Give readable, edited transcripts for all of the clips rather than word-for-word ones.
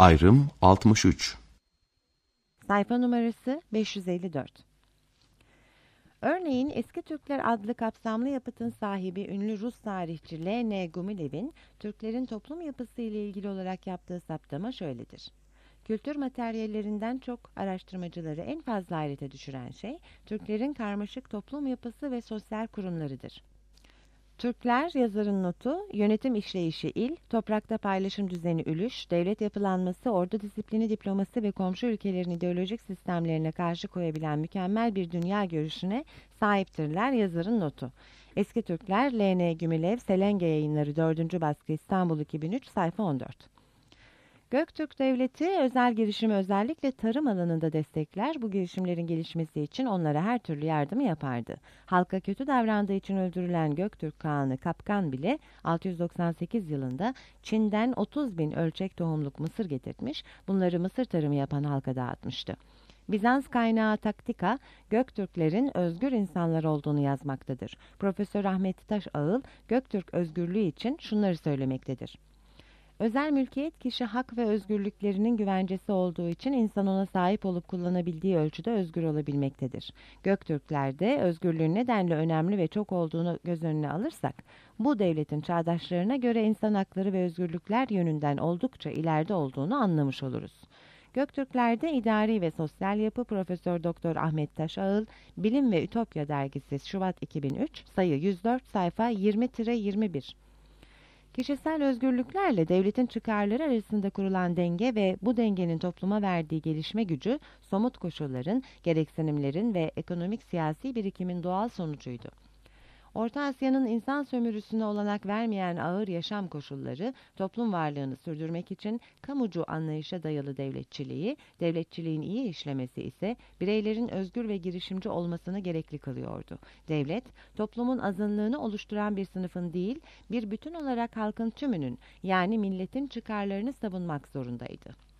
Ayrım 63. Sayfa numarası 554. Örneğin Eski Türkler adlı kapsamlı yapıtın sahibi ünlü Rus tarihçi L.N. Gumilev'in Türklerin toplum yapısı ile ilgili olarak yaptığı saptama şöyledir. Kültür materyallerinden çok araştırmacıları en fazla hayrete düşüren şey, Türklerin karmaşık toplum yapısı ve sosyal kurumlarıdır. Türkler, yazarın notu, yönetim işleyişi il, toprakta paylaşım düzeni ülüş, devlet yapılanması, ordu disiplini, diploması ve komşu ülkelerin ideolojik sistemlerine karşı koyabilen mükemmel bir dünya görüşüne sahiptirler, yazarın notu. Eski Türkler, L.N. Gumilev, Selenge Yayınları 4. baskı İstanbul 2003, sayfa 14. Göktürk Devleti özel girişimi özellikle tarım alanında destekler, bu girişimlerin gelişmesi için onlara her türlü yardımı yapardı. Halka kötü davrandığı için öldürülen Göktürk Kağanı Kapkan bile 698 yılında Çin'den 30.000 ölçek tohumluk mısır getirtmiş, bunları mısır tarımı yapan halka dağıtmıştı. Bizans kaynağı Taktika, Göktürklerin özgür insanlar olduğunu yazmaktadır. Profesör Ahmet Taş Ağıl, Göktürk özgürlüğü için şunları söylemektedir. Özel mülkiyet kişi hak ve özgürlüklerinin güvencesi olduğu için insan ona sahip olup kullanabildiği ölçüde özgür olabilmektedir. Göktürklerde özgürlüğün nedenle önemli ve çok olduğunu göz önüne alırsak, bu devletin çağdaşlarına göre insan hakları ve özgürlükler yönünden oldukça ileride olduğunu anlamış oluruz. Göktürklerde idari ve sosyal yapı Profesör Doktor Ahmet Taş Ağıl, Bilim ve Ütopya dergisi Şubat 2003, sayı 104, sayfa 20-21. Kişisel özgürlüklerle devletin çıkarları arasında kurulan denge ve bu dengenin topluma verdiği gelişme gücü, somut koşulların, gereksinimlerin ve ekonomik siyasi birikimin doğal sonucuydu. Orta Asya'nın insan sömürüsüne olanak vermeyen ağır yaşam koşulları, toplum varlığını sürdürmek için kamucu anlayışa dayalı devletçiliği, devletçiliğin iyi işlemesi ise bireylerin özgür ve girişimci olmasını gerekli kılıyordu. Devlet, toplumun azınlığını oluşturan bir sınıfın değil, bir bütün olarak halkın tümünün, yani milletin çıkarlarını savunmak zorundaydı.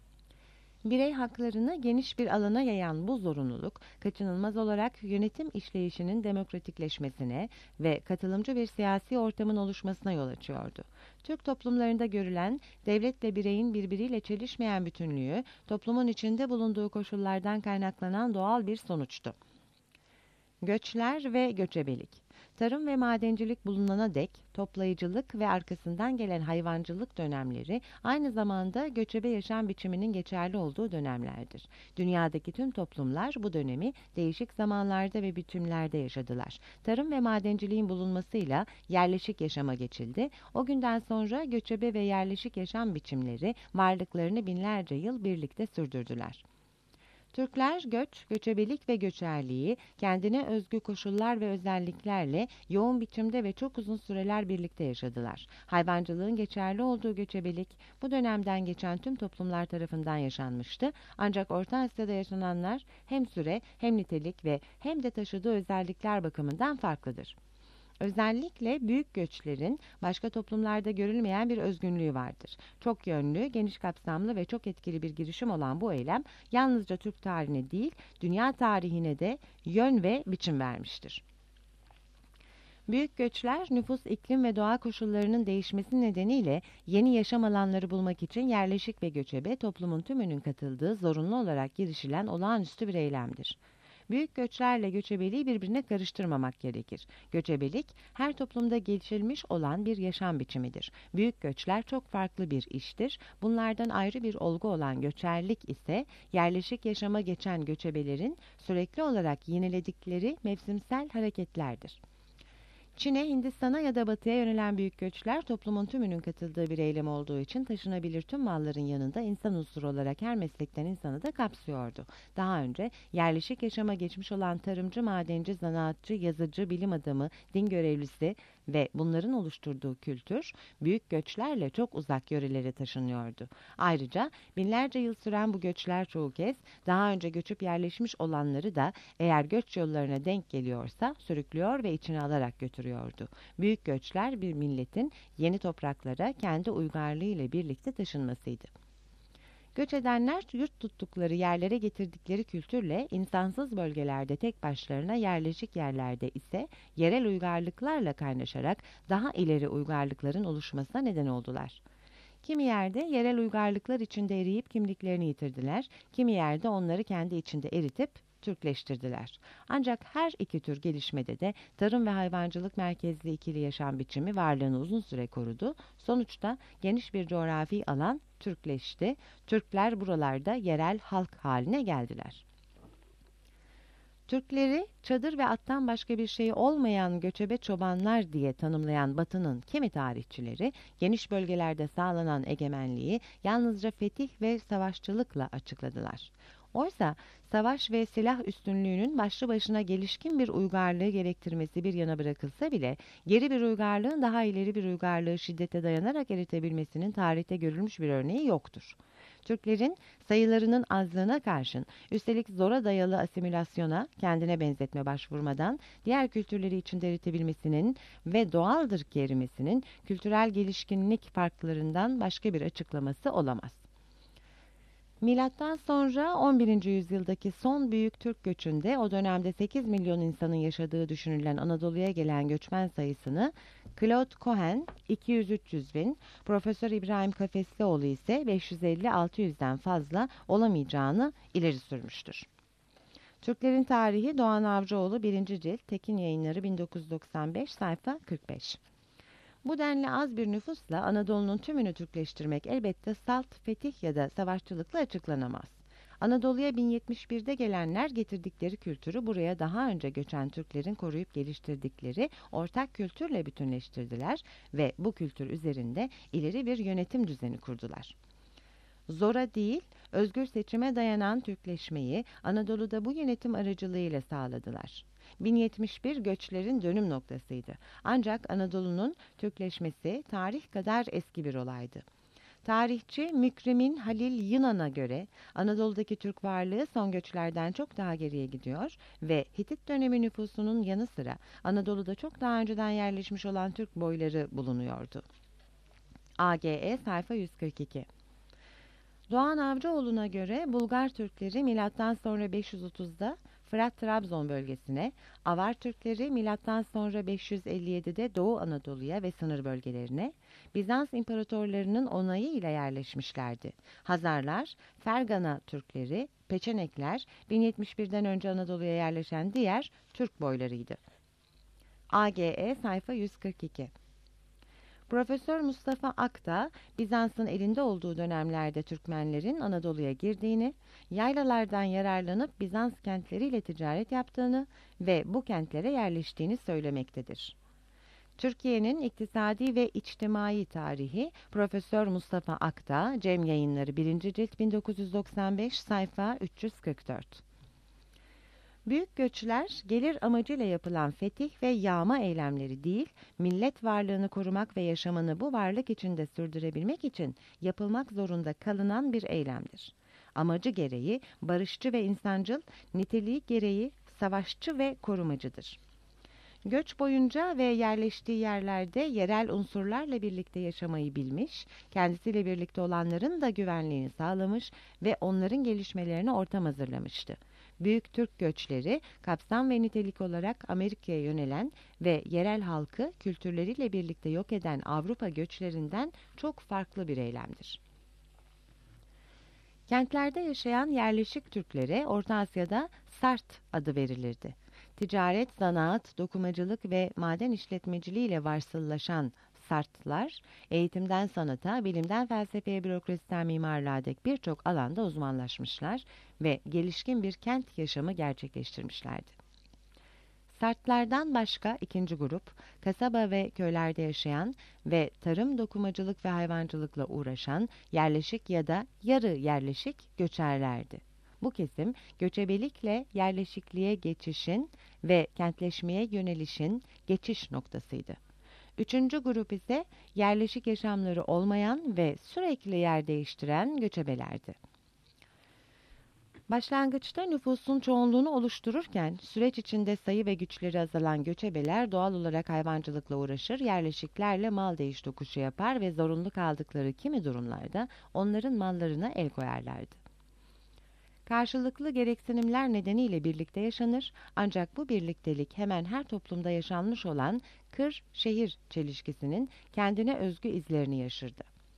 Birey haklarını geniş bir alana yayan bu zorunluluk, kaçınılmaz olarak yönetim işleyişinin demokratikleşmesine ve katılımcı bir siyasi ortamın oluşmasına yol açıyordu. Türk toplumlarında görülen, devletle bireyin birbiriyle çelişmeyen bütünlüğü, toplumun içinde bulunduğu koşullardan kaynaklanan doğal bir sonuçtu. Göçler ve göçebelik. Tarım ve madencilik bulunana dek toplayıcılık ve arkasından gelen hayvancılık dönemleri aynı zamanda göçebe yaşam biçiminin geçerli olduğu dönemlerdir. Dünyadaki tüm toplumlar bu dönemi değişik zamanlarda ve biçimlerde yaşadılar. Tarım ve madenciliğin bulunmasıyla yerleşik yaşama geçildi. O günden sonra göçebe ve yerleşik yaşam biçimleri varlıklarını binlerce yıl birlikte sürdürdüler. Türkler göç, göçebelik ve göçerliği kendine özgü koşullar ve özelliklerle yoğun biçimde ve çok uzun süreler birlikte yaşadılar. Hayvancılığın geçerli olduğu göçebelik bu dönemden geçen tüm toplumlar tarafından yaşanmıştı. Ancak Orta Asya'da yaşananlar hem süre hem nitelik ve hem de taşıdığı özellikler bakımından farklıdır. Özellikle büyük göçlerin başka toplumlarda görülmeyen bir özgünlüğü vardır. Çok yönlü, geniş kapsamlı ve çok etkili bir girişim olan bu eylem yalnızca Türk tarihine değil, dünya tarihine de yön ve biçim vermiştir. Büyük göçler, nüfus, iklim ve doğa koşullarının değişmesi nedeniyle yeni yaşam alanları bulmak için yerleşik ve göçebe toplumun tümünün katıldığı zorunlu olarak girişilen olağanüstü bir eylemdir. Büyük göçlerle göçebeliği birbirine karıştırmamak gerekir. Göçebelik, her toplumda geliştirilmiş olan bir yaşam biçimidir. Büyük göçler çok farklı bir iştir. Bunlardan ayrı bir olgu olan göçerlik ise, yerleşik yaşama geçen göçebelerin sürekli olarak yeniledikleri mevsimsel hareketlerdir. Çin'e, Hindistan'a ya da Batı'ya yönelen büyük göçler toplumun tümünün katıldığı bir eylem olduğu için taşınabilir tüm malların yanında insan unsuru olarak her meslekten insanı da kapsıyordu. Daha önce yerleşik yaşama geçmiş olan tarımcı, madenci, zanaatçı, yazıcı, bilim adamı, din görevlisi ve bunların oluşturduğu kültür büyük göçlerle çok uzak yörelere taşınıyordu. Ayrıca binlerce yıl süren bu göçler çoğu kez daha önce göçüp yerleşmiş olanları da eğer göç yollarına denk geliyorsa sürüklüyor ve içine alarak götürüyordu. Büyük göçler bir milletin yeni topraklara kendi uygarlığı ile birlikte taşınmasıydı. Göç edenler yurt tuttukları yerlere getirdikleri kültürle insansız bölgelerde tek başlarına, yerleşik yerlerde ise yerel uygarlıklarla kaynaşarak daha ileri uygarlıkların oluşmasına neden oldular. Kimi yerde yerel uygarlıklar içinde eriyip kimliklerini yitirdiler, kimi yerde onları kendi içinde eritip Türkleştirdiler. Ancak her iki tür gelişmede de tarım ve hayvancılık merkezli ikili yaşam biçimi varlığını uzun süre korudu. Sonuçta geniş bir coğrafi alan Türkleşti. Türkler buralarda yerel halk haline geldiler. Türkleri çadır ve attan başka bir şey olmayan göçebe çobanlar diye tanımlayan Batı'nın kimi tarihçileri, geniş bölgelerde sağlanan egemenliği yalnızca fetih ve savaşçılıkla açıkladılar. Oysa savaş ve silah üstünlüğünün başlı başına gelişkin bir uygarlığı gerektirmesi bir yana bırakılsa bile, geri bir uygarlığın daha ileri bir uygarlığı şiddete dayanarak eritebilmesinin tarihte görülmüş bir örneği yoktur. Türklerin sayılarının azlığına karşın, üstelik zora dayalı asimilasyona, kendine benzetme başvurmadan, diğer kültürleri içinde eritebilmesinin ve doğaldır ki erimesinin kültürel gelişkinlik farklarından başka bir açıklaması olamaz. Milattan sonra 11. yüzyıldaki son büyük Türk göçünde o dönemde 8 milyon insanın yaşadığı düşünülen Anadolu'ya gelen göçmen sayısını Claude Cohen 200-300 bin, Profesör İbrahim Kafeslioğlu ise 550-600'den fazla olamayacağını ileri sürmüştür. Türklerin Tarihi Doğan Avcıoğlu 1. cilt Tekin Yayınları 1995 sayfa 45. Bu denli az bir nüfusla Anadolu'nun tümünü Türkleştirmek elbette salt, fetih ya da savaşçılıkla açıklanamaz. Anadolu'ya 1071'de gelenler getirdikleri kültürü buraya daha önce göçen Türklerin koruyup geliştirdikleri ortak kültürle bütünleştirdiler ve bu kültür üzerinde ileri bir yönetim düzeni kurdular. Zora değil, özgür seçime dayanan Türkleşmeyi Anadolu'da bu yönetim aracılığıyla sağladılar. 1071 göçlerin dönüm noktasıydı. Ancak Anadolu'nun Türkleşmesi tarih kadar eski bir olaydı. Tarihçi Mükremin Halil Yınan'a göre Anadolu'daki Türk varlığı son göçlerden çok daha geriye gidiyor ve Hitit dönemi nüfusunun yanı sıra Anadolu'da çok daha önceden yerleşmiş olan Türk boyları bulunuyordu. AGE sayfa 142. Doğan Avcıoğlu'na göre Bulgar Türkleri milattan sonra 530'da Fırat-Trabzon bölgesine, Avar Türkleri milattan sonra 557'de Doğu Anadolu'ya ve sınır bölgelerine, Bizans imparatorlarının onayı ile yerleşmişlerdi. Hazarlar, Fergana Türkleri, Peçenekler 1071'den önce Anadolu'ya yerleşen diğer Türk boylarıydı. AGE sayfa 142. Profesör Mustafa Ak da Bizans'ın elinde olduğu dönemlerde Türkmenlerin Anadolu'ya girdiğini, yaylalardan yararlanıp Bizans kentleriyle ticaret yaptığını ve bu kentlere yerleştiğini söylemektedir. Türkiye'nin iktisadi ve içtimai tarihi Profesör Mustafa Ak da Cem Yayınları 1. cilt 1995 sayfa 344. Büyük göçler gelir amacıyla yapılan fetih ve yağma eylemleri değil, millet varlığını korumak ve yaşamını bu varlık içinde sürdürebilmek için yapılmak zorunda kalınan bir eylemdir. Amacı gereği barışçı ve insancıl, niteliği gereği savaşçı ve korumacıdır. Göç boyunca ve yerleştiği yerlerde yerel unsurlarla birlikte yaşamayı bilmiş, kendisiyle birlikte olanların da güvenliğini sağlamış ve onların gelişmelerine ortam hazırlamıştı. Büyük Türk göçleri kapsam ve nitelik olarak Amerika'ya yönelen ve yerel halkı kültürleriyle birlikte yok eden Avrupa göçlerinden çok farklı bir eylemdir. Kentlerde yaşayan yerleşik Türklere Orta Asya'da Sart adı verilirdi. Ticaret, zanaat, dokumacılık ve maden işletmeciliği ile varsıllaşan Sartlılar, eğitimden sanata, bilimden felsefeye, bürokrasiden mimarlığa dek birçok alanda uzmanlaşmışlar ve gelişkin bir kent yaşamı gerçekleştirmişlerdi. Sartlardan başka ikinci grup, kasaba ve köylerde yaşayan ve tarım, dokumacılık ve hayvancılıkla uğraşan yerleşik ya da yarı yerleşik göçerlerdi. Bu kesim, göçebelikle yerleşikliğe geçişin ve kentleşmeye yönelişin geçiş noktasıydı. Üçüncü grup ise yerleşik yaşamları olmayan ve sürekli yer değiştiren göçebelerdi. Başlangıçta nüfusun çoğunluğunu oluştururken süreç içinde sayı ve güçleri azalan göçebeler doğal olarak hayvancılıkla uğraşır, yerleşiklerle mal değiş tokuşu yapar ve zorunlu kaldıkları kimi durumlarda onların mallarına el koyarlardı. Karşılıklı gereksinimler nedeniyle birlikte yaşanır, ancak bu birliktelik hemen her toplumda yaşanmış olan kır-şehir çelişkisinin kendine özgü izlerini yaşırdı.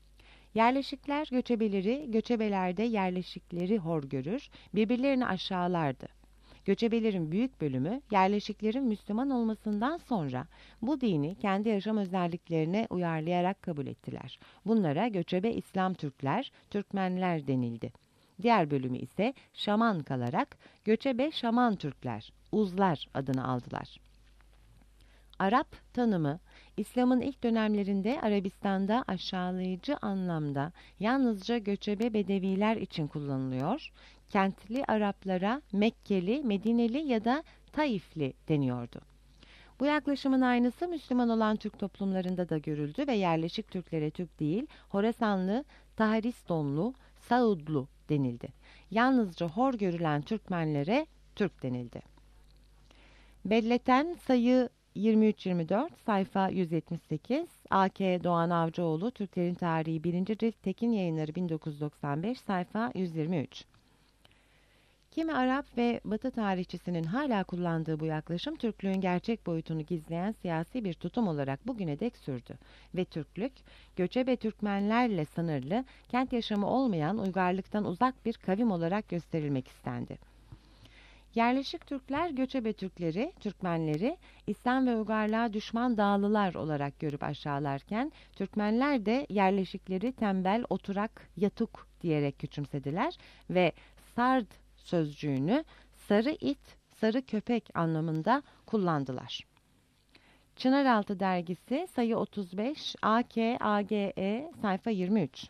Yerleşikler göçebeleri, göçebeler de yerleşikleri hor görür, birbirlerini aşağılardı. Göçebelerin büyük bölümü yerleşiklerin Müslüman olmasından sonra bu dini kendi yaşam özelliklerine uyarlayarak kabul ettiler. Bunlara göçebe İslam Türkler, Türkmenler denildi. Diğer bölümü ise Şaman kalarak göçebe Şaman Türkler, Uzlar adını aldılar. Arap tanımı, İslam'ın ilk dönemlerinde Arabistan'da aşağılayıcı anlamda yalnızca göçebe Bedeviler için kullanılıyor, kentli Araplara Mekkeli, Medineli ya da Taifli deniyordu. Bu yaklaşımın aynısı Müslüman olan Türk toplumlarında da görüldü ve yerleşik Türklere Türk değil, Horasanlı, Taharistonlu, Saudlu denildi. Yalnızca hor görülen Türkmenlere Türk denildi. Belleten sayı 23-24, sayfa 178, A.K. Doğan Avcıoğlu, Türklerin Tarihi 1. Cilt, Tekin Yayınları 1995, sayfa 123. Kimi Arap ve Batı tarihçisinin hala kullandığı bu yaklaşım, Türklüğün gerçek boyutunu gizleyen siyasi bir tutum olarak bugüne dek sürdü ve Türklük, göçebe Türkmenlerle sınırlı, kent yaşamı olmayan uygarlıktan uzak bir kavim olarak gösterilmek istendi. Yerleşik Türkler, göçebe Türkleri, Türkmenleri, İslam ve uygarlığa düşman dağlılar olarak görüp aşağılarken, Türkmenler de yerleşikleri tembel, oturak, yatuk diyerek küçümsediler ve sard sözcüğünü sarı it, sarı köpek anlamında kullandılar. Çınaraltı Dergisi, sayı 35, AKAGE, sayfa 23.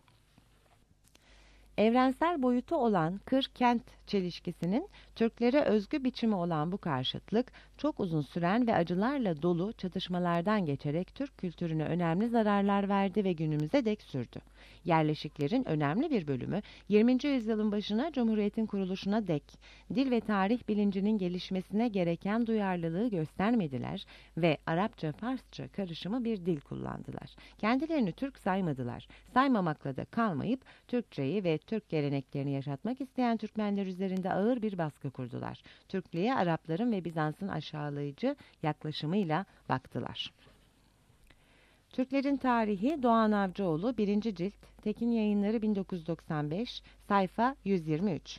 Evrensel boyutu olan kır-kent çelişkisinin Türklere özgü biçimi olan bu karşıtlık, çok uzun süren ve acılarla dolu çatışmalardan geçerek Türk kültürüne önemli zararlar verdi ve günümüze dek sürdü. Yerleşiklerin önemli bir bölümü 20. yüzyılın başına Cumhuriyet'in kuruluşuna dek dil ve tarih bilincinin gelişmesine gereken duyarlılığı göstermediler ve Arapça-Farsça karışımı bir dil kullandılar. Kendilerini Türk saymadılar. Saymamakla da kalmayıp Türkçeyi ve Türk geleneklerini yaşatmak isteyen Türkmenler üzerinde ağır bir baskı kurdular. Türklüğe Arapların ve Bizans'ın aşağılayıcı yaklaşımıyla baktılar. Türklerin Tarihi Doğan Avcıoğlu 1. Cilt, Tekin Yayınları 1995, sayfa 123.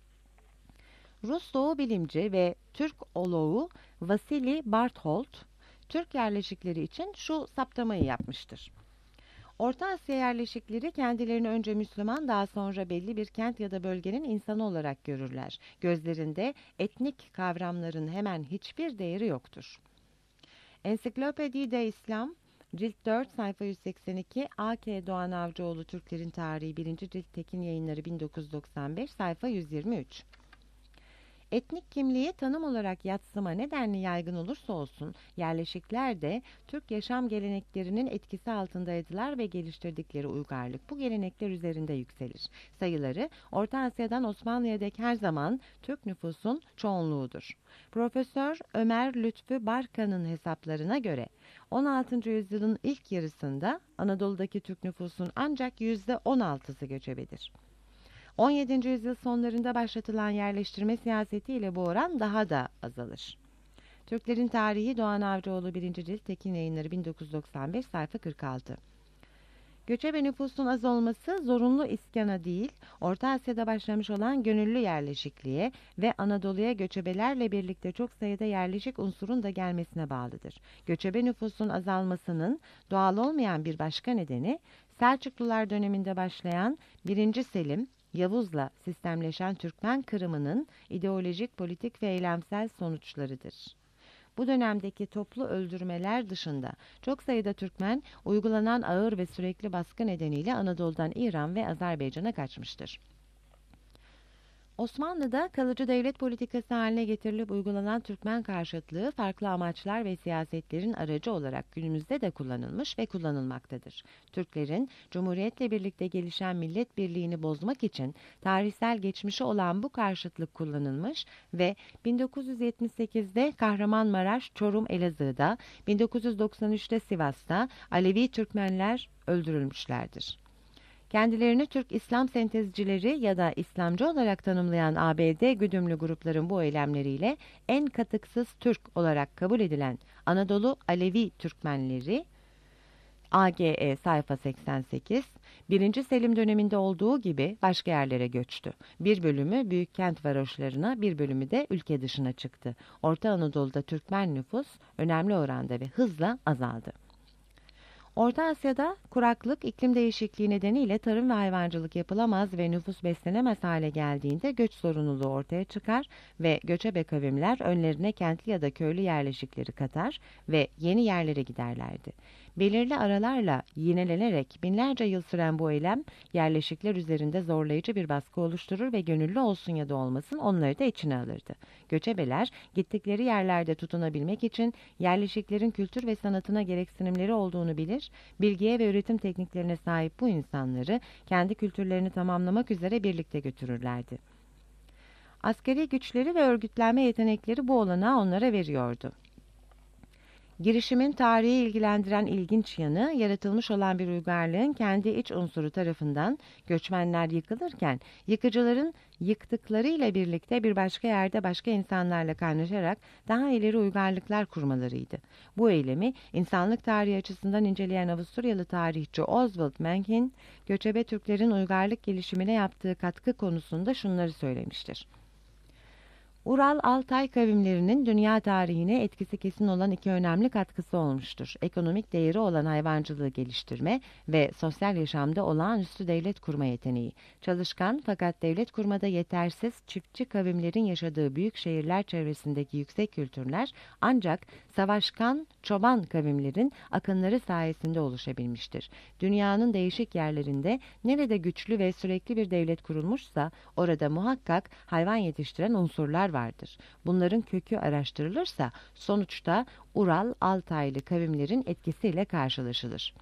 Rus doğu bilimci ve Türk oloğu Vasili Barthold, Türk yerleşikleri için şu saptamayı yapmıştır. Orta Asya yerleşikleri kendilerini önce Müslüman, daha sonra belli bir kent ya da bölgenin insanı olarak görürler. Gözlerinde etnik kavramların hemen hiçbir değeri yoktur. Ensiklopedi de İslam, Cilt 4, sayfa 182, A.K. Doğan Avcıoğlu, Türklerin Tarihi 1. Cilt, Tekin Yayınları 1995, sayfa 123. Etnik kimliği tanım olarak yadsıma nedenli yaygın olursa olsun, yerleşikler de Türk yaşam geleneklerinin etkisi altındaydılar ve geliştirdikleri uygarlık bu gelenekler üzerinde yükselir. Sayıları Orta Asya'dan Osmanlı'ya dek her zaman Türk nüfusun çoğunluğudur. Profesör Ömer Lütfü Barkan'ın hesaplarına göre 16. yüzyılın ilk yarısında Anadolu'daki Türk nüfusun ancak %16'sı göçebedir. 17. yüzyıl sonlarında başlatılan yerleştirme siyasetiyle bu oran daha da azalır. Türklerin Tarihi Doğan Avcıoğlu 1. Cilt, Tekin Yayınları 1995, sayfa 46. Göçebe nüfusun az olması zorunlu iskana değil, Orta Asya'da başlamış olan gönüllü yerleşikliğe ve Anadolu'ya göçebelerle birlikte çok sayıda yerleşik unsurun da gelmesine bağlıdır. Göçebe nüfusun azalmasının doğal olmayan bir başka nedeni, Selçuklular döneminde başlayan 1. Selim, Yavuz'la sistemleşen Türkmen kırımının ideolojik, politik ve eylemsel sonuçlarıdır. Bu dönemdeki toplu öldürmeler dışında çok sayıda Türkmen uygulanan ağır ve sürekli baskı nedeniyle Anadolu'dan İran ve Azerbaycan'a kaçmıştır. Osmanlı'da kalıcı devlet politikası haline getirilip uygulanan Türkmen karşıtlığı farklı amaçlar ve siyasetlerin aracı olarak günümüzde de kullanılmış ve kullanılmaktadır. Türklerin Cumhuriyet'le birlikte gelişen millet birliğini bozmak için tarihsel geçmişi olan bu karşıtlık kullanılmış ve 1978'de Kahramanmaraş, Çorum, Elazığ'da, 1993'te Sivas'ta Alevi Türkmenler öldürülmüşlerdir. Kendilerini Türk İslam sentezcileri ya da İslamcı olarak tanımlayan ABD güdümlü grupların bu eylemleriyle en katıksız Türk olarak kabul edilen Anadolu Alevi Türkmenleri, AGE sayfa 88, 1. Selim döneminde olduğu gibi başka yerlere göçtü. Bir bölümü büyük kent varoşlarına, bir bölümü de ülke dışına çıktı. Orta Anadolu'da Türkmen nüfus önemli oranda ve hızla azaldı. Orta Asya'da kuraklık, iklim değişikliği nedeniyle tarım ve hayvancılık yapılamaz ve nüfus beslenemez hale geldiğinde göç sorumluluğu ortaya çıkar ve göçebe kavimler önlerine kentli ya da köylü yerleşikleri katar ve yeni yerlere giderlerdi. Belirli aralarla yinelenerek binlerce yıl süren bu eylem yerleşikler üzerinde zorlayıcı bir baskı oluşturur ve gönüllü olsun ya da olmasın onları da içine alırdı. Göçebeler gittikleri yerlerde tutunabilmek için yerleşiklerin kültür ve sanatına gereksinimleri olduğunu bilir, bilgiye ve üretim tekniklerine sahip bu insanları kendi kültürlerini tamamlamak üzere birlikte götürürlerdi. Askeri güçleri ve örgütlenme yetenekleri bu olanağı onlara veriyordu. Girişimin tarihi ilgilendiren ilginç yanı, yaratılmış olan bir uygarlığın kendi iç unsuru tarafından göçmenler yıkılırken, yıkıcıların yıktıklarıyla birlikte bir başka yerde başka insanlarla kaynaşarak daha ileri uygarlıklar kurmalarıydı. Bu eylemi insanlık tarihi açısından inceleyen Avusturyalı tarihçi Oswald Mencken, göçebe Türklerin uygarlık gelişimine yaptığı katkı konusunda şunları söylemiştir. Ural-Altay kavimlerinin dünya tarihine etkisi kesin olan iki önemli katkısı olmuştur. Ekonomik değeri olan hayvancılığı geliştirme ve sosyal yaşamda olağanüstü devlet kurma yeteneği. Çalışkan fakat devlet kurmada yetersiz çiftçi kavimlerin yaşadığı büyük şehirler çevresindeki yüksek kültürler ancak savaşkan çoban kavimlerin akınları sayesinde oluşabilmiştir. Dünyanın değişik yerlerinde nerede güçlü ve sürekli bir devlet kurulmuşsa orada muhakkak hayvan yetiştiren unsurlar vardır. Bunların kökü araştırılırsa sonuçta Ural-Altaylı kavimlerin etkisiyle karşılaşılır.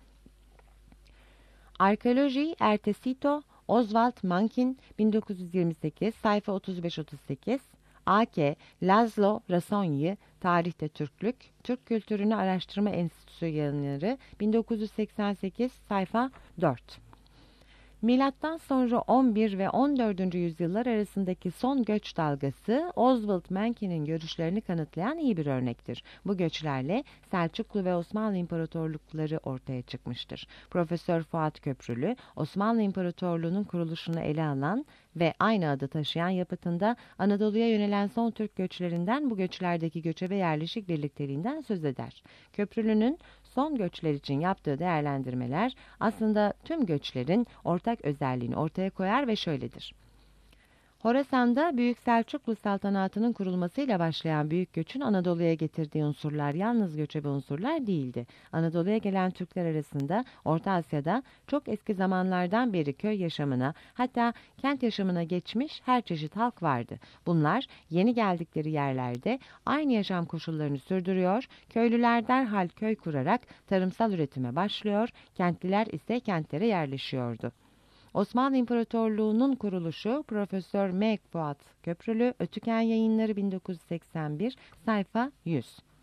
Arkeoloji Ertesito, Oswald Mencken 1928 sayfa 35-38, A.K. Laszlo Rasonyi, Tarihte Türklük, Türk Kültürünü Araştırma Enstitüsü Yayınları 1988 sayfa 4. Milattan sonra 11 ve 14. yüzyıllar arasındaki son göç dalgası Oswald Mencken'in görüşlerini kanıtlayan iyi bir örnektir. Bu göçlerle Selçuklu ve Osmanlı İmparatorlukları ortaya çıkmıştır. Profesör Fuat Köprülü, Osmanlı İmparatorluğu'nun kuruluşunu ele alan ve aynı adı taşıyan yapıtında Anadolu'ya yönelen son Türk göçlerinden bu göçlerdeki göçebe yerleşik birlikteliğinden söz eder. Köprülü'nün son göçler için yaptığı değerlendirmeler aslında tüm göçlerin ortak özelliğini ortaya koyar ve şöyledir. Horasan'da Büyük Selçuklu Saltanatı'nın kurulmasıyla başlayan büyük göçün Anadolu'ya getirdiği unsurlar yalnız göçebe unsurlar değildi. Anadolu'ya gelen Türkler arasında Orta Asya'da çok eski zamanlardan beri köy yaşamına hatta kent yaşamına geçmiş her çeşit halk vardı. Bunlar yeni geldikleri yerlerde aynı yaşam koşullarını sürdürüyor, köylüler derhal köy kurarak tarımsal üretime başlıyor, kentliler ise kentlere yerleşiyordu. Osmanlı İmparatorluğu'nun kuruluşu Profesör M. Fuat Köprülü, Ötüken Yayınları 1981, sayfa 100.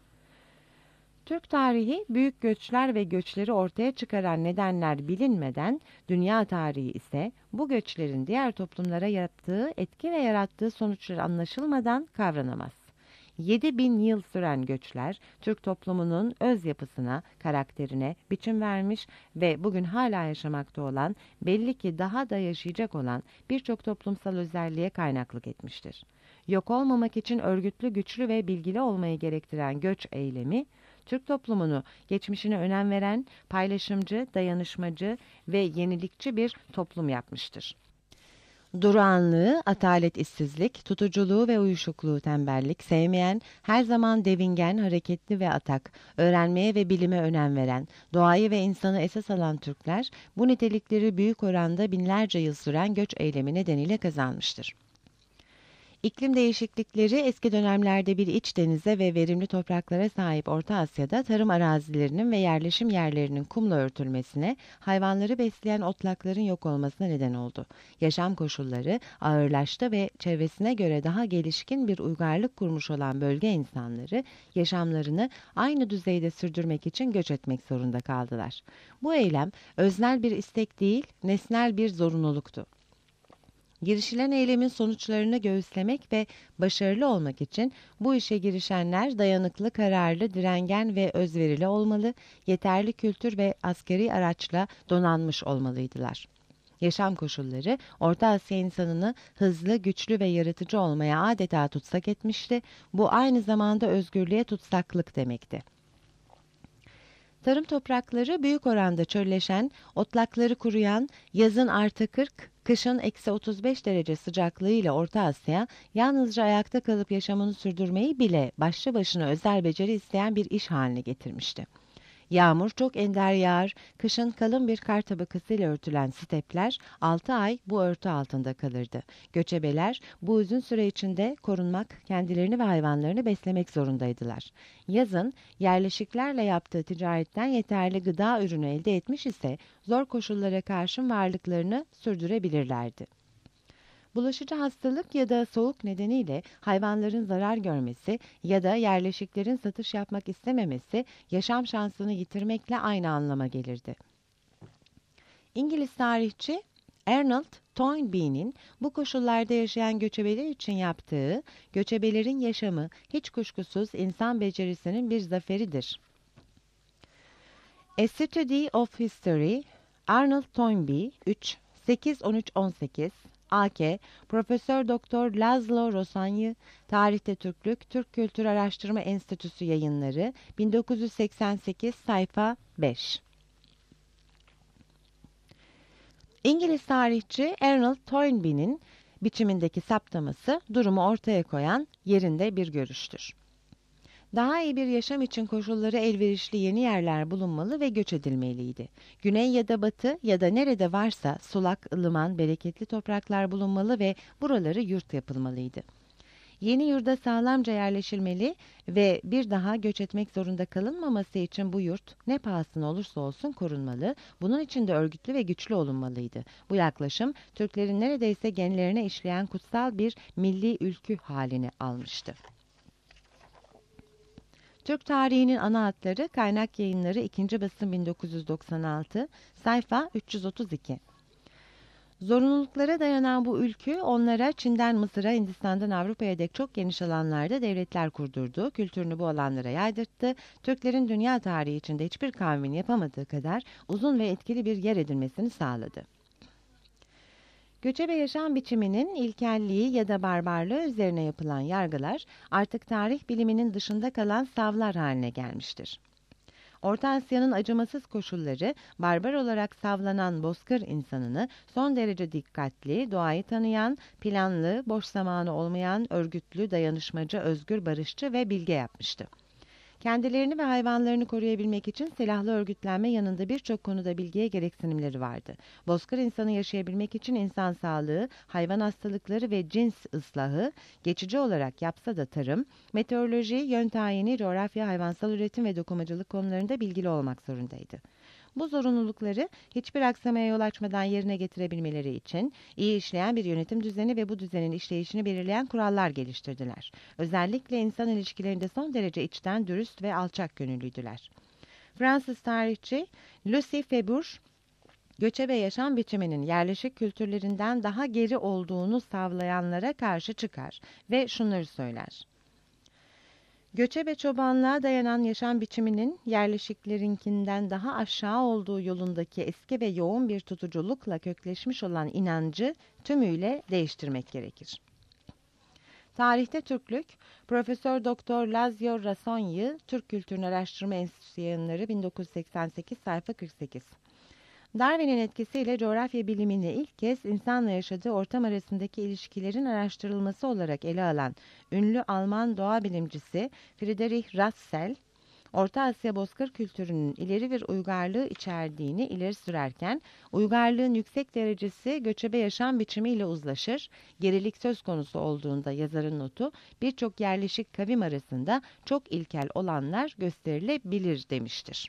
Türk tarihi büyük göçler ve göçleri ortaya çıkaran nedenler bilinmeden, dünya tarihi ise bu göçlerin diğer toplumlara yaptığı etki ve yarattığı sonuçları anlaşılmadan kavranamaz. 7.000 yıl süren göçler, Türk toplumunun öz yapısına, karakterine biçim vermiş ve bugün hala yaşamakta olan, belli ki daha da yaşayacak olan birçok toplumsal özelliğe kaynaklık etmiştir. Yok olmamak için örgütlü, güçlü ve bilgili olmayı gerektiren göç eylemi, Türk toplumunu geçmişine önem veren, paylaşımcı, dayanışmacı ve yenilikçi bir toplum yapmıştır. Durağanlığı, atalet işsizlik, tutuculuğu ve uyuşukluğu tembellik, sevmeyen, her zaman devingen, hareketli ve atak, öğrenmeye ve bilime önem veren, doğayı ve insanı esas alan Türkler, bu nitelikleri büyük oranda binlerce yıl süren göç eylemi nedeniyle kazanmıştır. İklim değişiklikleri eski dönemlerde bir iç denize ve verimli topraklara sahip Orta Asya'da tarım arazilerinin ve yerleşim yerlerinin kumla örtülmesine, hayvanları besleyen otlakların yok olmasına neden oldu. Yaşam koşulları ağırlaştı ve çevresine göre daha gelişkin bir uygarlık kurmuş olan bölge insanları yaşamlarını aynı düzeyde sürdürmek için göç etmek zorunda kaldılar. Bu eylem öznel bir istek değil, nesnel bir zorunluluktu. Girişilen eylemin sonuçlarını göğüslemek ve başarılı olmak için bu işe girişenler dayanıklı, kararlı, direngen ve özverili olmalı, yeterli kültür ve askeri araçla donanmış olmalıydılar. Yaşam koşulları Orta Asya insanını hızlı, güçlü ve yaratıcı olmaya adeta tutsak etmişti. Bu aynı zamanda özgürlüğe tutsaklık demekti. Tarım toprakları büyük oranda çölleşen, otlakları kuruyan, yazın artı 40, kışın eksi 35 derece sıcaklığıyla Orta Asya, yalnızca ayakta kalıp yaşamını sürdürmeyi bile başlı başına özel beceri isteyen bir iş haline getirmişti. Yağmur çok ender yağar, kışın kalın bir kar tabakasıyla örtülen stepler 6 ay bu örtü altında kalırdı. Göçebeler bu uzun süre içinde korunmak, kendilerini ve hayvanlarını beslemek zorundaydılar. Yazın yerleşiklerle yaptığı ticaretten yeterli gıda ürünü elde etmiş ise zor koşullara karşın varlıklarını sürdürebilirlerdi. Bulaşıcı hastalık ya da soğuk nedeniyle hayvanların zarar görmesi ya da yerleşiklerin satış yapmak istememesi yaşam şansını yitirmekle aynı anlama gelirdi. İngiliz tarihçi Arnold Toynbee'nin bu koşullarda yaşayan göçebeler için yaptığı "Göçebelerin yaşamı hiç kuşkusuz insan becerisinin bir zaferidir." A Study of History, Arnold Toynbee 3, 8-13-18, AK, Profesör Doktor Laszlo Rosany, Tarihte Türklük, Türk Kültür Araştırma Enstitüsü Yayınları, 1988, sayfa 5. İngiliz tarihçi Arnold Toynbee'nin biçimindeki saptaması durumu ortaya koyan yerinde bir görüştür. Daha iyi bir yaşam için koşulları elverişli yeni yerler bulunmalı ve göç edilmeliydi. Güney ya da batı ya da nerede varsa sulak, ılıman, bereketli topraklar bulunmalı ve buraları yurt yapılmalıydı. Yeni yurda sağlamca yerleşilmeli ve bir daha göç etmek zorunda kalınmaması için bu yurt ne pahasına olursa olsun korunmalı, bunun için de örgütlü ve güçlü olunmalıydı. Bu yaklaşım Türklerin neredeyse genlerine işleyen kutsal bir milli ülkü halini almıştı. Türk tarihinin ana hatları, Kaynak Yayınları 2. basım 1996, sayfa 332. Zorunluluklara dayanan bu ülkü onlara Çin'den Mısır'a, Hindistan'dan Avrupa'ya dek çok geniş alanlarda devletler kurdurdu, kültürünü bu alanlara yaydırttı. Türklerin dünya tarihi içinde hiçbir kavmin yapamadığı kadar uzun ve etkili bir yer edinmesini sağladı. Göçebe yaşam biçiminin ilkelliği ya da barbarlığı üzerine yapılan yargılar artık tarih biliminin dışında kalan savlar haline gelmiştir. Orta Asya'nın acımasız koşulları, barbar olarak savlanan bozkır insanını son derece dikkatli, doğayı tanıyan, planlı, boş zamanı olmayan, örgütlü, dayanışmacı, özgür, barışçı ve bilge yapmıştı. Kendilerini ve hayvanlarını koruyabilmek için silahlı örgütlenme yanında birçok konuda bilgiye gereksinimleri vardı. Bozkır insanı yaşayabilmek için insan sağlığı, hayvan hastalıkları ve cins ıslahı, geçici olarak yapsa da tarım, meteoroloji, yön tayini, coğrafya, hayvansal üretim ve dokumacılık konularında bilgili olmak zorundaydı. Bu zorunlulukları hiçbir aksamaya yol açmadan yerine getirebilmeleri için iyi işleyen bir yönetim düzeni ve bu düzenin işleyişini belirleyen kurallar geliştirdiler. Özellikle insan ilişkilerinde son derece içten, dürüst ve alçak gönüllüydüler. Fransız tarihçi Lucie Febvre, göçebe yaşam biçiminin yerleşik kültürlerinden daha geri olduğunu savlayanlara karşı çıkar ve şunları söyler. Göçebe çobanlığa dayanan yaşam biçiminin yerleşiklerinkinden daha aşağı olduğu yolundaki eski ve yoğun bir tutuculukla kökleşmiş olan inancı tümüyle değiştirmek gerekir. Tarihte Türklük, Profesör Doktor Laszlo Rasonyi, Türk Kültürünü Araştırma Enstitüsü Yayınları 1988, sayfa 48. Darwin'in etkisiyle coğrafya bilimini ilk kez insanla yaşadığı ortam arasındaki ilişkilerin araştırılması olarak ele alan ünlü Alman doğa bilimcisi Friedrich Russell, Orta Asya bozkır kültürünün ileri bir uygarlığı içerdiğini ileri sürerken, uygarlığın yüksek derecesi göçebe yaşam biçimiyle uzlaşır, gerilik söz konusu olduğunda yazarın notu, birçok yerleşik kavim arasında çok ilkel olanlar gösterilebilir demiştir.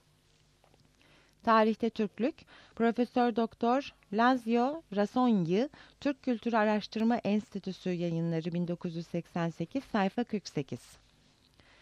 Tarihte Türklük, Profesör Doktor Laszlo Rasonyi, Türk Kültürü Araştırma Enstitüsü Yayınları 1988, sayfa 48.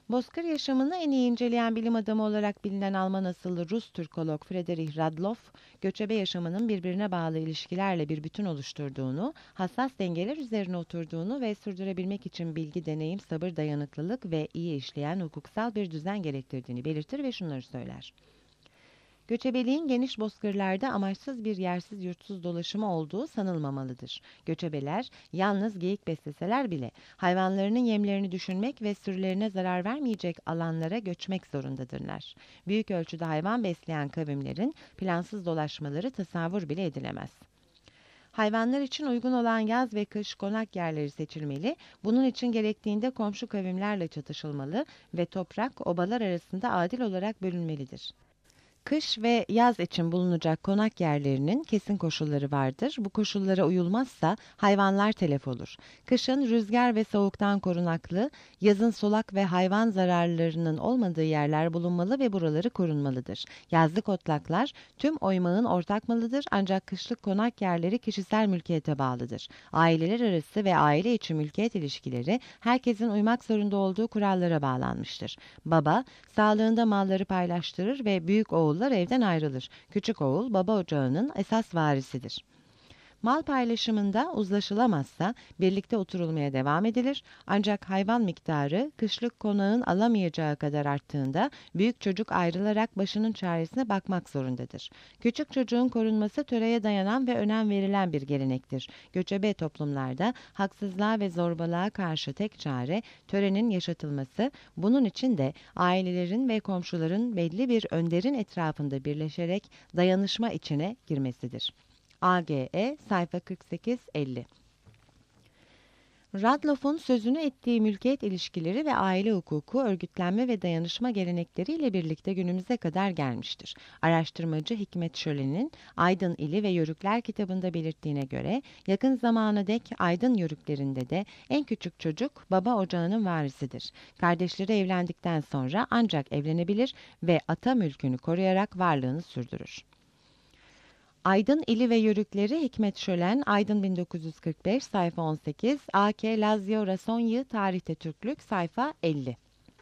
Bozkır yaşamını en iyi inceleyen bilim adamı olarak bilinen Alman asıllı Rus Türkolog Friedrich Radloff, göçebe yaşamının birbirine bağlı ilişkilerle bir bütün oluşturduğunu, hassas dengeler üzerine oturduğunu ve sürdürebilmek için bilgi, deneyim, sabır, dayanıklılık ve iyi işleyen hukuksal bir düzen gerektirdiğini belirtir ve şunları söyler. Göçebeliğin geniş bozkırlarda amaçsız bir yersiz yurtsuz dolaşımı olduğu sanılmamalıdır. Göçebeler yalnız geyik besleseler bile hayvanlarının yemlerini düşünmek ve sürülerine zarar vermeyecek alanlara göçmek zorundadırlar. Büyük ölçüde hayvan besleyen kavimlerin plansız dolaşmaları tasavvur bile edilemez. Hayvanlar için uygun olan yaz ve kış konak yerleri seçilmeli, bunun için gerektiğinde komşu kavimlerle çatışılmalı ve toprak obalar arasında adil olarak bölünmelidir. Kış ve yaz için bulunacak konak yerlerinin kesin koşulları vardır. Bu koşullara uyulmazsa hayvanlar telef olur. Kışın rüzgar ve soğuktan korunaklı, yazın solak ve hayvan zararlarının olmadığı yerler bulunmalı ve buraları korunmalıdır. Yazlık otlaklar tüm oymağın ortak malıdır ancak kışlık konak yerleri kişisel mülkiyete bağlıdır. Aileler arası ve aile içi mülkiyet ilişkileri herkesin uymak zorunda olduğu kurallara bağlanmıştır. Baba, sağlığında malları paylaştırır ve büyük oğullar evden ayrılır. Küçük oğul baba ocağının esas varisidir. Mal paylaşımında uzlaşılamazsa birlikte oturulmaya devam edilir ancak hayvan miktarı kışlık konağın alamayacağı kadar arttığında büyük çocuk ayrılarak başının çaresine bakmak zorundadır. Küçük çocuğun korunması töreye dayanan ve önem verilen bir gelenektir. Göçebe toplumlarda haksızlığa ve zorbalığa karşı tek çare törenin yaşatılması, bunun için de ailelerin ve komşuların belli bir önderin etrafında birleşerek dayanışma içine girmesidir. AGE sayfa 48-50. Radloff'un sözünü ettiği mülkiyet ilişkileri ve aile hukuku, örgütlenme ve dayanışma gelenekleriyle birlikte günümüze kadar gelmiştir. Araştırmacı Hikmet Şölen'in Aydın İli ve Yörükler kitabında belirttiğine göre yakın zamana dek Aydın yörüklerinde de en küçük çocuk baba ocağının varisidir. Kardeşleri evlendikten sonra ancak evlenebilir ve ata mülkünü koruyarak varlığını sürdürür. Aydın İli ve Yörükleri Hikmet Şölen, Aydın 1945, sayfa 18, A.K. Lazio Rasonyi, Tarihte Türklük, sayfa 50.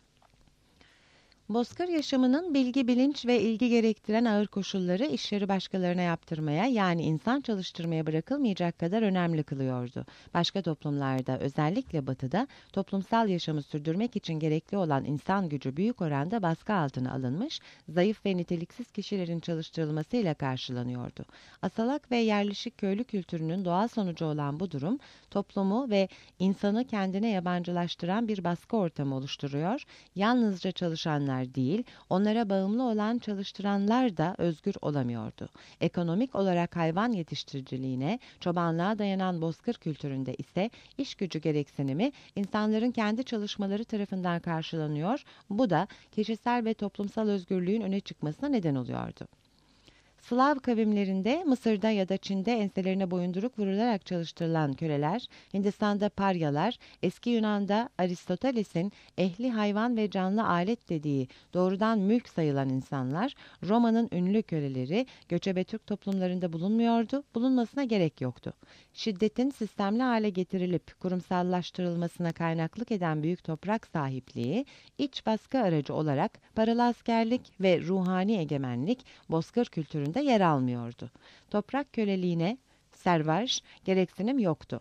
Bozkır yaşamının bilgi, bilinç ve ilgi gerektiren ağır koşulları işleri başkalarına yaptırmaya, yani insan çalıştırmaya bırakılmayacak kadar önemli kılıyordu. Başka toplumlarda, özellikle Batı'da toplumsal yaşamı sürdürmek için gerekli olan insan gücü büyük oranda baskı altına alınmış, zayıf ve niteliksiz kişilerin çalıştırılmasıyla karşılanıyordu. Asalak ve yerleşik köylü kültürünün doğal sonucu olan bu durum, toplumu ve insanı kendine yabancılaştıran bir baskı ortamı oluşturuyor, yalnızca çalışanlar değil, onlara bağımlı olan çalıştıranlar da özgür olamıyordu. Ekonomik olarak hayvan yetiştiriciliğine, çobanlığa dayanan bozkır kültüründe ise iş gücü gereksinimi insanların kendi çalışmaları tarafından karşılanıyor, bu da kişisel ve toplumsal özgürlüğün öne çıkmasına neden oluyordu. Slav kavimlerinde, Mısır'da ya da Çin'de enselerine boyunduruk vurularak çalıştırılan köleler, Hindistan'da paryalar, eski Yunan'da Aristoteles'in ehli hayvan ve canlı alet dediği doğrudan mülk sayılan insanlar, Roma'nın ünlü köleleri göçebe Türk toplumlarında bulunmuyordu, bulunmasına gerek yoktu. Şiddetin sistemli hale getirilip kurumsallaştırılmasına kaynaklık eden büyük toprak sahipliği, iç baskı aracı olarak paralı askerlik ve ruhani egemenlik bozkır kültüründe yer almıyordu. Toprak köleliğine servaj gereksinim yoktu.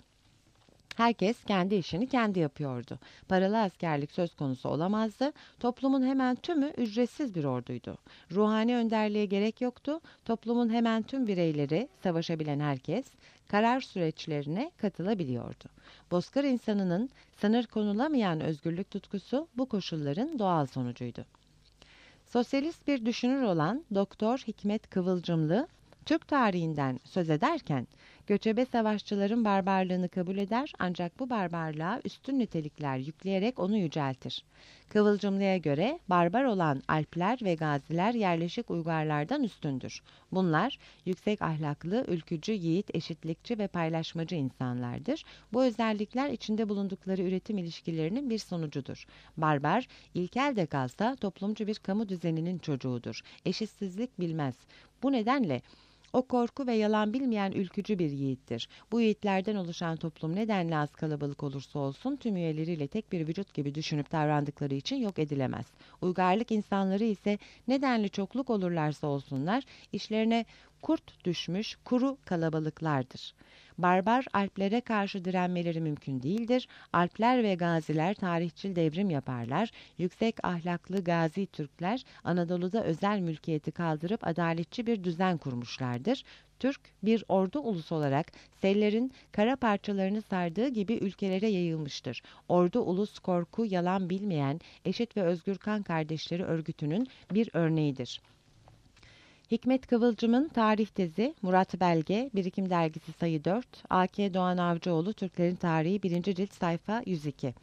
Herkes kendi işini kendi yapıyordu. Paralı askerlik söz konusu olamazdı. Toplumun hemen tümü ücretsiz bir orduydu. Ruhani önderliğe gerek yoktu. Toplumun hemen tüm bireyleri, savaşabilen herkes, karar süreçlerine katılabiliyordu. Bozkır insanının sınır konulamayan özgürlük tutkusu bu koşulların doğal sonucuydu. Sosyalist bir düşünür olan Doktor Hikmet Kıvılcımlı, Türk tarihinden söz ederken, göçebe savaşçıların barbarlığını kabul eder ancak bu barbarlığa üstün nitelikler yükleyerek onu yüceltir. Kıvılcımlı'ya göre barbar olan Alpler ve Gaziler yerleşik uygarlardan üstündür. Bunlar yüksek ahlaklı, ülkücü, yiğit, eşitlikçi ve paylaşmacı insanlardır. Bu özellikler içinde bulundukları üretim ilişkilerinin bir sonucudur. Barbar, ilkel de kalsa toplumcu bir kamu düzeninin çocuğudur. Eşitsizlik bilmez. Bu nedenle O korku ve yalan bilmeyen ülkücü bir yiğittir. Bu yiğitlerden oluşan toplum nedenle az kalabalık olursa olsun tüm üyeleriyle tek bir vücut gibi düşünüp davrandıkları için yok edilemez. Uygarlık insanları ise nedenli çokluk olurlarsa olsunlar işlerine kurt düşmüş kuru kalabalıklardır. Barbar Alplere karşı direnmeleri mümkün değildir. Alpler ve gaziler tarihçil devrim yaparlar. Yüksek ahlaklı gazi Türkler Anadolu'da özel mülkiyeti kaldırıp adaletçi bir düzen kurmuşlardır. Türk bir ordu ulusu olarak sellerin kara parçalarını sardığı gibi ülkelere yayılmıştır. Ordu ulus korku, yalan bilmeyen, eşit ve özgür kan kardeşleri örgütünün bir örneğidir. Hikmet Kıvılcım'ın tarih tezi, Murat Belge, Birikim Dergisi sayı 4, A.K. Doğan Avcıoğlu, Türklerin Tarihi 1. cilt sayfa 102.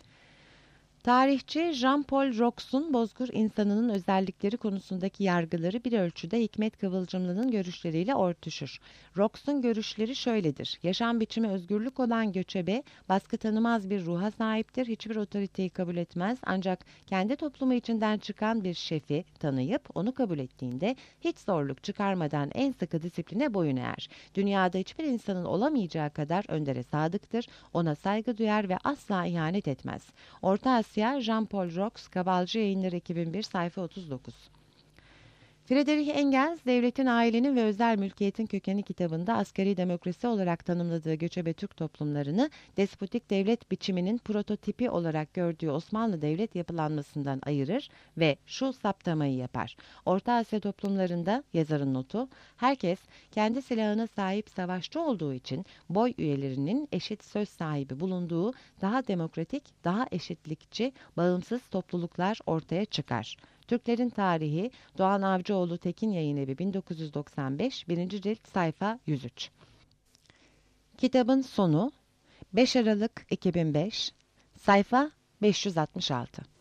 Tarihçi Jean-Paul Rox'un bozgur insanının özellikleri konusundaki yargıları bir ölçüde Hikmet Kıvılcımlı'nın görüşleriyle örtüşür. Rox'un görüşleri şöyledir. Yaşam biçimi özgürlük olan göçebe, baskı tanımaz bir ruha sahiptir, hiçbir otoriteyi kabul etmez ancak kendi toplumu içinden çıkan bir şefi tanıyıp onu kabul ettiğinde hiç zorluk çıkarmadan en sıkı disipline boyun eğer. Dünyada hiçbir insanın olamayacağı kadar öndere sadıktır, ona saygı duyar ve asla ihanet etmez. Orta Asya, Jean-Paul Rox, Kabalcı Yayınları 2001, sayfa 39. Friedrich Engels, Devletin, Ailenin ve Özel Mülkiyetin Kökeni kitabında asgari demokrasi olarak tanımladığı göçebe Türk toplumlarını despotik devlet biçiminin prototipi olarak gördüğü Osmanlı devlet yapılanmasından ayırır ve şu saptamayı yapar. Orta Asya toplumlarında, yazarın notu, herkes kendi silahına sahip savaşçı olduğu için boy üyelerinin eşit söz sahibi bulunduğu daha demokratik, daha eşitlikçi, bağımsız topluluklar ortaya çıkar. Türklerin Tarihi, Doğan Avcıoğlu Tekin Yayınevi 1995, 1. cilt sayfa 103. Kitabın sonu 5 Aralık 2005, sayfa 566.